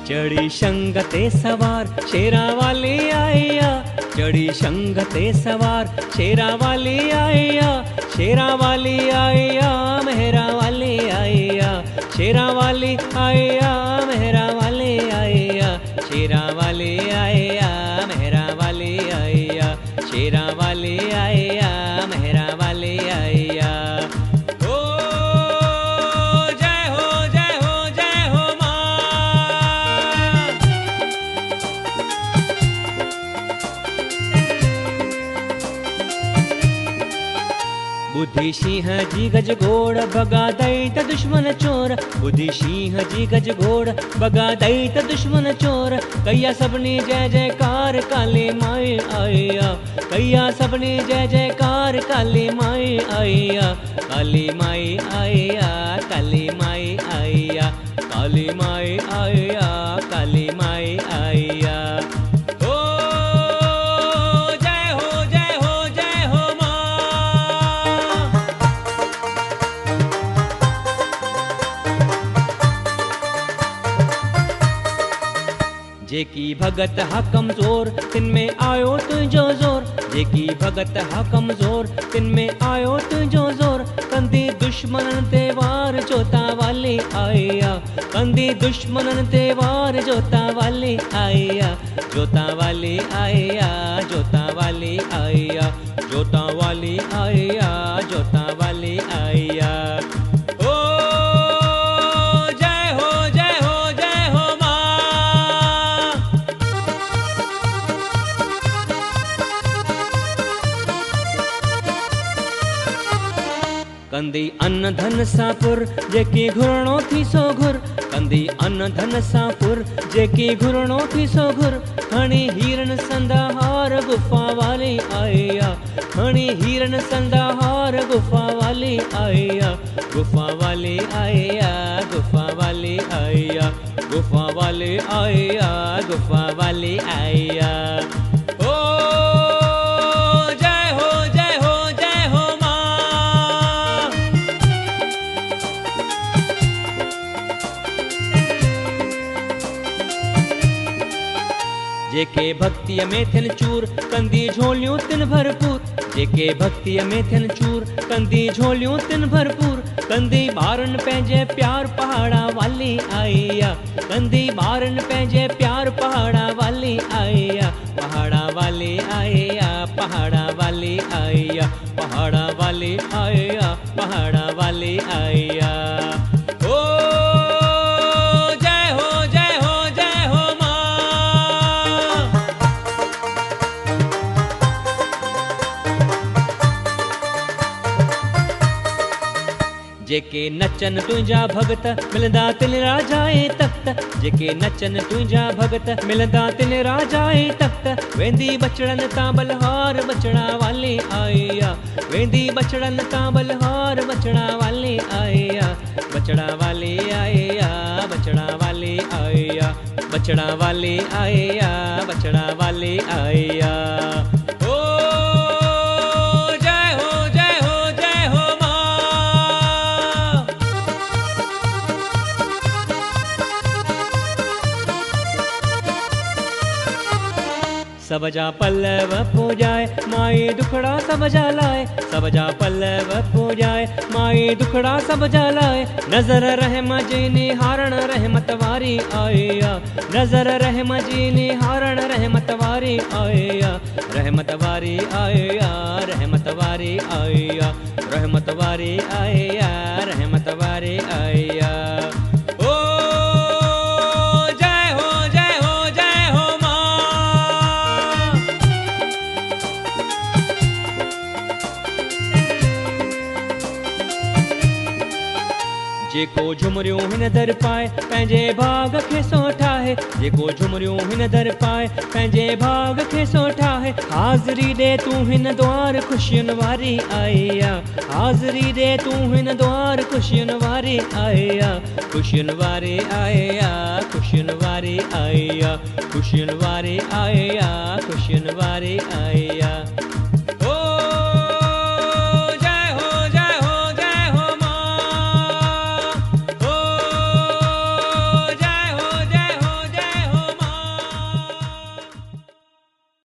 चढ़ी संग ते सवार शेरा वाली आया, चढ़ी संग ते सवार शेरा वाली आया, शेरा वाली आया मेहरा वाली आया, शेरा वाली आया मेहरा वाली आया, शेरा वाली आया मेहरा वाली आया, शेरा वाली आया मेहरा वाली आया। ओ जय हो जय हो जय हो मां। बुद्धि सिंह जी गज घोड़ भगा दैत दुश्मन चोर, बुद्धि सिंह जी गज घोड़ भगा दैत दुश्मन चोर, कैया सबने जय जयकार काली माई आया, कैया सबने जय जयकार काली माई आया, काली माई आया काली माई आया, काली माई आया काली माई आया। जेकी भगत हा कमजोर तिन में आयो तुझो जोर, जेकी भगत हा कमजोर तिन में आयो तुझो जोर, कंदी दुश्मनन ते वार जोता वाली आया, कंदी दुश्मनन ते वार जोता वाली आया, जोता वाली आया जोता वाली आया, जोता वाली आया जोता वाली आया। कंदी अन्न धन सापुर जेकी घुरणो थी सो घुर, कंदी अन्न धन सापुर जेकी घुरणो थी सो घुर, खणी हीरन संदाहार गुफा वाली आया, खणी हीरन संदाहार गुफा वाली आया, गुफा वाली आया गुफा वाली आया, गुफा वाली आया गुफा वाली आया। जेके भक्तिय में थिन चूर कंदी झोलियूं तिन भरपूर, जेके भक्तिय में थिन चूर कंदी झोलियूं तिन भरपूर, कंदी ॿारन पंहिंजे प्यार पहाड़ा वाली आया, कंदी ॿारन पंहिंजे प्यार पहाड़ा वाली आया, पहाड़ा वाली आया पहाड़ा वाली आया, पहाड़ा वाली आया पहाड़ा वाली आया। जेके नचन तुझा भगत मिलंदा तिन राजाए तख्त, जेके नचन तुझा भगत मिलंदा तिन राजाए तख्त, वेंदी बचड़न तां बलहार बचड़ा वाली आया, वेंदी बचड़न तां बलहार बचड़ा वाली आया, बचड़ा वाली आया बचड़ा वाली आया, बचड़ा वाली आया बचड़ा वाली आया। सब जा पल्लव पूजाए माई दुखड़ा सब जा लाए, सब जा पल्लव पूजाए माई दुखड़ा सब जा लाए, नजर रहम जी निहारण रहमत वारी आया, नजर रहम जी निहारण रहमत वारी आया, रहमत वारी आया रहमत वारी आया, रहमत वारी आया रहमत वारी आया। जेको झुमरियूं हिन दर पाए पंहिंजे भाग खे सो ठाहे, जेको झुमरियूं हिन दर पाए पंहिंजे भाग खे सो ठाहे, हाज़री ॾे तूं हिन द्वार ख़ुशियुनि वारी आया, हाज़री ॾे तूं हिन द्वार ख़ुशियुनि वारी आया, ख़ुशियुनि वारी आया ख़ुशियुनि वारी आया, ख़ुशियुनि वारी आया ख़ुशियुनि वारी आया।